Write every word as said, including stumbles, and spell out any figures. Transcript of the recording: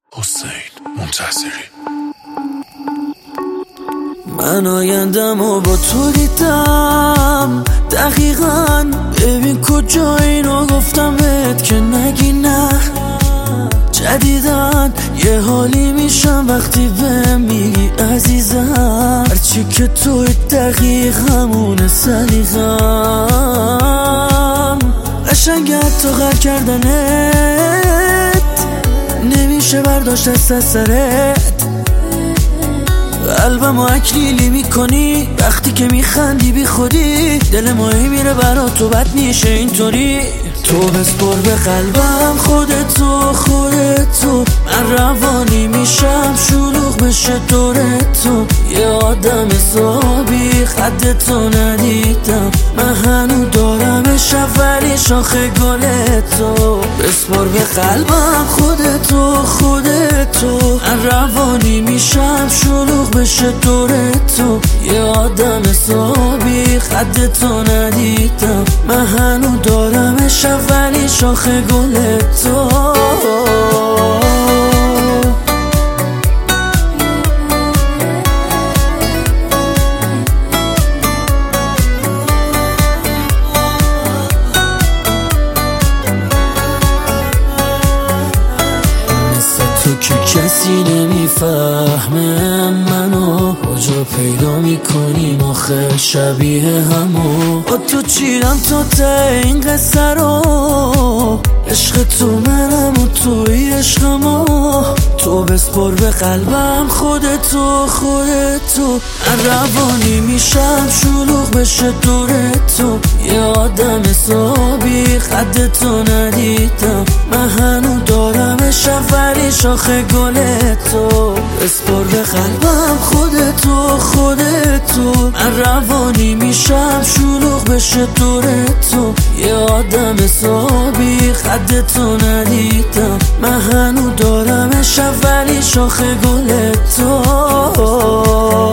حسین منتصری. من آیندم و با تو دیدم دقیقاً، ببین کجا اینو گفتم بهت که نگی نه. جدیدن یه حالی میشم وقتی بهم میگی عزیزم، هرچی که توی دقیق همونه سلیقم. قشنگه تو غر کردنت نمیشه برداشت از سرت. قلبمو اکلیلی میکنی وقتی که میخندی بی خودی. دل ماهی میره برا تو بد میشه اینطوری. تو بسپر به قلبم خودتو خودتو، من روانی میشم شلوغ بشه دورتو. یه آدم حسابی خدتو ندیدم، من هنو دارمش اولی شاخ گلتو. بسپر به قلبم خودتو خودتو، من روانی میشم شلوغ بشه دورتو. یه آدم حسابی خدتو ندیدم، من هنو دارمش اولی شاخ گلتو. تو که کسی نمیفهمه منو، کجا پیدا میکنیم آخه شبیه همو. با تو چیرم تا ته این قصه رو، عشق تو منم و توی عشقمو. تو بسپر به قلبم خودتو خودتو، من روانی میشم شلوغ بشه دورتو. یه آدم حسابی خدتو ندیدم، من هنو دارمش اولی شاخ گلتو. بسپر به قلبم خودتو خودتو، من روانی میشم شلوغ بشه دورتو. یه آدم حسابی خدتو ندیدم، من هنو دارمش اولی شاخ گلتو.